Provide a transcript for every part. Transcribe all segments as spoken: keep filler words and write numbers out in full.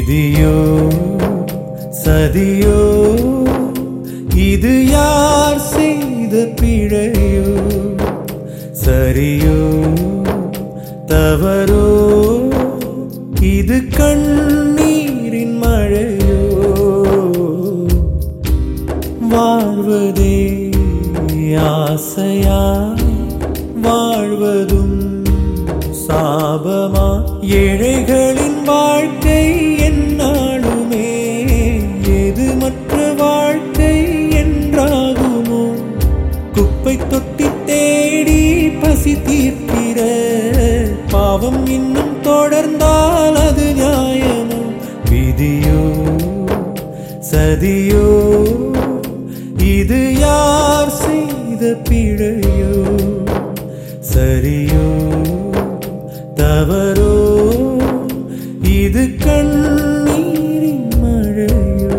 விதியோ சதியோ இது யார் செய்த பிழையோ சரியோ தவறோ இது கண்ணீரின் மழையோ வாழ்வதே ஆசையா வாழ்வதும் சாபமா ஏழைகளின் வாழ்க்கை என்னாலுமே எது மற்ற வாழ்க்கை என்றாகுமோ குப்பை தொட்டி தேடி பசி தீர்க்கிற பாவம் இன்னும் தொடர்ந்தால் அது நியாயமோ விதியோ சதியோ இது யார் செய்த பிழையோ சரியோ தவறோ இது கண்ணீரின் மழையோ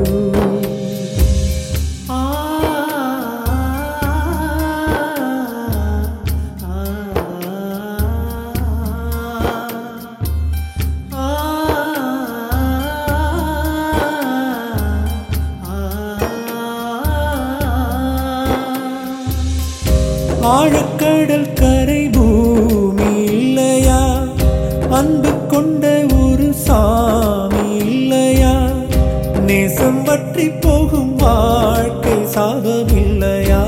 ஆழக்கடல் கரை பூமி இல்லையா அன்பு கொண்ட ஒரு சாமி இல்லையா நேசம் வற்றி போகும் வாழ்க்கை சாபம் இல்லையா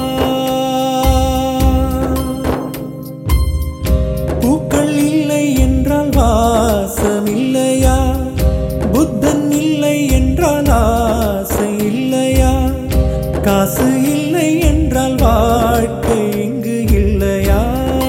பூக்கள் இல்லை என்றால் வாசம் இல்லையா புத்தன் இல்லை என்றால் ஆசை இல்லையா காசு இல்லை என்றால் வாழ்க்கை இங்கு இல்லையா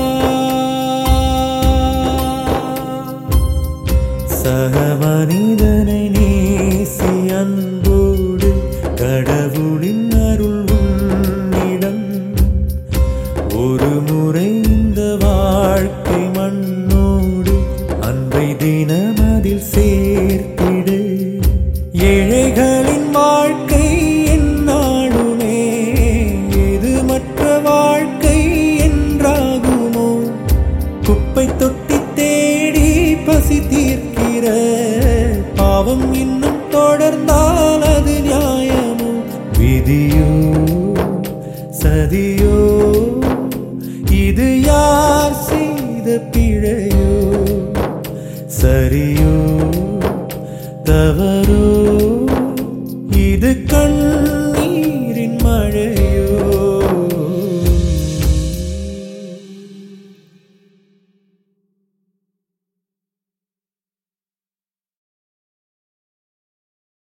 சக மனிதனை நேசி அன்போடு கடவுளின் அருள் உன்னிடம் ஒரு முறை இந்த வாழ்க்கை மண்ணோடு அன்பை தினமதில் சேர்த்திடு ஏழைகளின் வாழ்க்கை என்னாலுமே எது மற்ற வாழ்க்கை என்றாகுமோ குப்பை தொட்டி தேடி பசி தீர்க்கிற பாவம் இன்னும் தொடர்ந்தால் அது நியாயமோ விதியோ சதியோ இது யார் செய்த பிழையோ சரியோ தவறோ